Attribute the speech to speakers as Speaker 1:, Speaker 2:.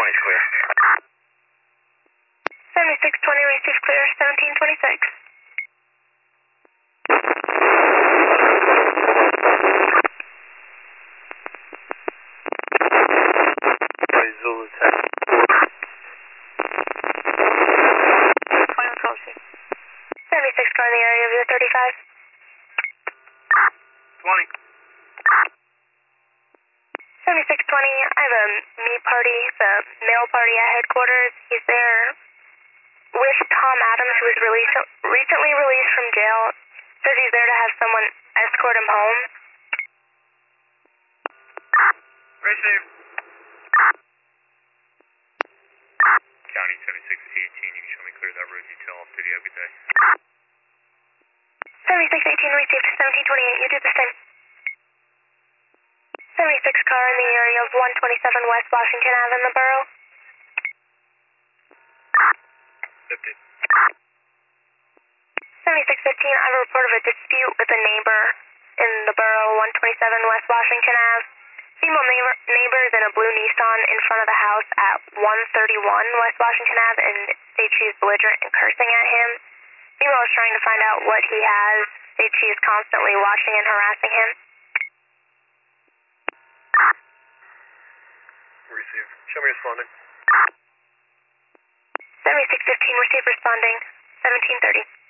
Speaker 1: is clear.
Speaker 2: 7620, receive clear, 1726.
Speaker 1: Zulu 10.
Speaker 2: 76 car in the area of your 35.
Speaker 1: 20.
Speaker 2: 7620, I have a me party, the male party at headquarters. He's there with Tom Adams, who was recently released from jail. Says he's there to have someone escort him home.
Speaker 1: Receive. County 7618, you can show me clear that road detail off duty. Have a good day.
Speaker 2: 7618 received, 1728, you do the same. 76 car in the area of 127 West Washington Ave in the borough.
Speaker 1: 50.
Speaker 2: 7615, I have a report of a dispute with a neighbor in the borough, 127 West Washington Ave. Female neighbor is in a blue Nissan in front of the house at 131 West Washington Ave, and they choose belligerent and cursing at him. Female is trying to find out what he has. They choose constantly watching and harassing him.
Speaker 1: Receive. Show me responding.
Speaker 2: 7615, receive responding, 1730.